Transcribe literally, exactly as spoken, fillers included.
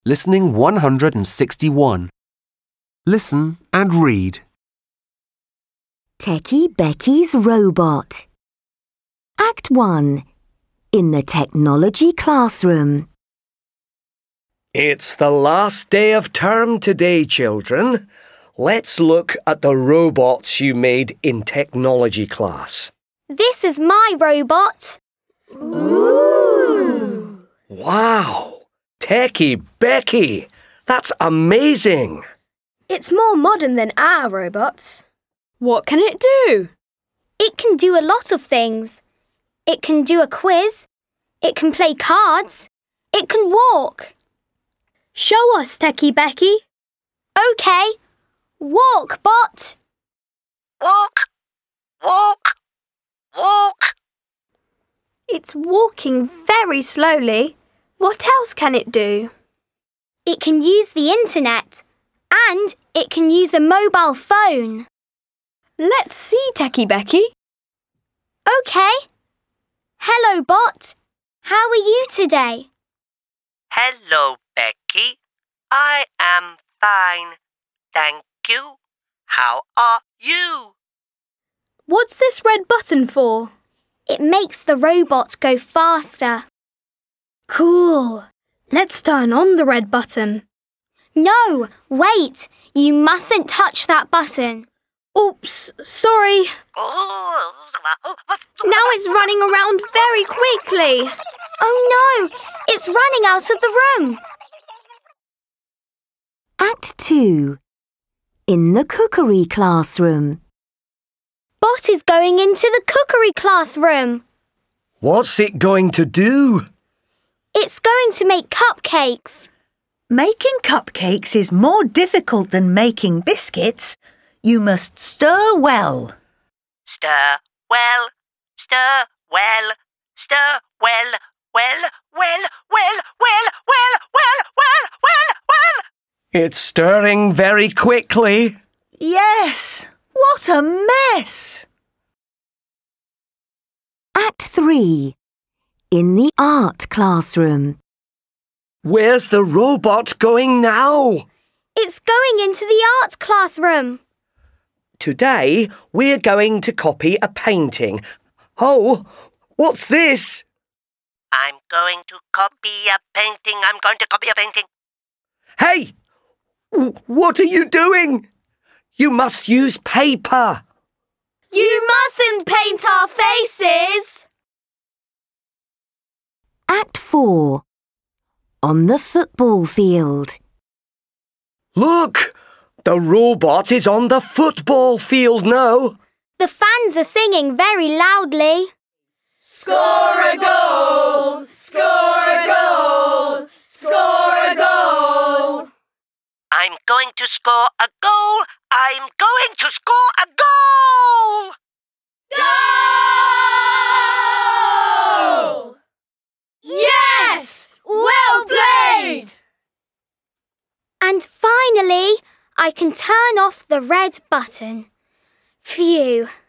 Listening one hundred sixty-one. Listen and read. Techie Becky's Robot. Act one. In the Technology Classroom. It's the last day of term today, children. Let's look at the robots you made in technology class. This is my robot. Ooh! Wow! Techie Becky! That's amazing! It's more modern than our robots. What can it do? It can do a lot of things. It can do a quiz. It can play cards. It can walk. Show us, Techie Becky. OK. Walk, Bot. Walk, walk, walk. It's walking very slowly. What else can it do? It can use the internet. And it can use a mobile phone. Let's see, Techie Becky. OK. Hello, Bot. How are you today? Hello, Becky. I am fine. Thank you. How are you? What's this red button for? It makes the robot go faster. Cool. Let's turn on the red button. No, wait. You mustn't touch that button. Oops, sorry. Now it's running around very quickly. Oh no, it's running out of the room. Act two. In the Cookery Classroom. Bot is going into the cookery classroom. What's it going to do? It's going to make cupcakes. Making cupcakes is more difficult than making biscuits. You must stir well. Stir well, stir well, stir well, well, well, well, well, well, well, well, well, well. It's stirring very quickly. Yes, what a mess! Act three. In the Art Classroom. Where's the robot going now? It's going into the art classroom. Today, we're going to copy a painting. Oh, what's this? I'm going to copy a painting. I'm going to copy a painting. Hey! W- what are you doing? You must use paper. You mustn't paint our faces. Act four. On the football field. Look! The robot is on the football field now. The fans are singing very loudly. Score a goal! Score a goal! Score a goal! I'm going to score a goal. I'm going to score a goal. Goal! Yes! Well played! And finally, I can turn off the red button. Phew.